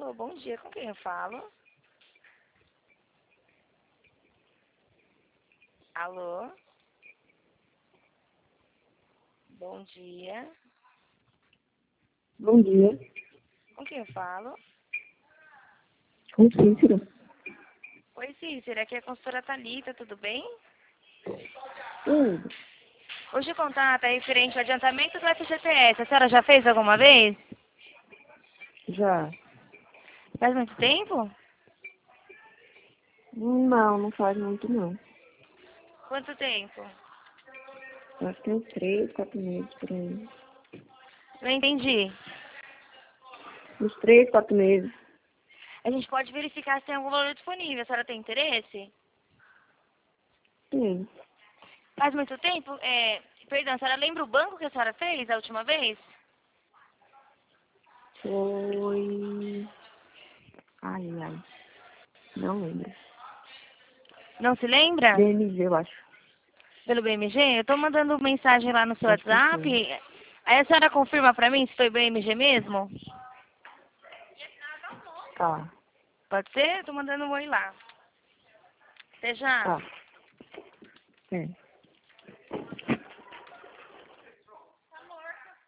Alô, bom dia. Com quem eu falo? Alô? Bom dia. Bom dia. Com quem eu falo? Com Cícero? Oi, Cícera. Aqui é a consultora Thalita, tudo bem? Tudo. Hoje o contato é referente ao adiantamento do FGTS. A senhora já fez alguma vez? Já. Faz muito tempo? Não, não faz muito não. Quanto tempo? Acho que uns 3, 4 meses por aí. Não entendi. Uns 3, 4 meses. A gente pode verificar se tem algum valor disponível. A senhora tem interesse? Sim. Faz muito tempo? Perdão, a senhora lembra o banco que a senhora fez a última vez? Foi... Ai. Não lembro. Não se lembra? BMG, eu acho. Pelo BMG? Eu tô mandando mensagem lá no seu Acho que WhatsApp. foi. Aí a senhora confirma pra mim se foi BMG mesmo? Tá. Pode ser? Tô mandando um oi lá. Até já. Tá. É.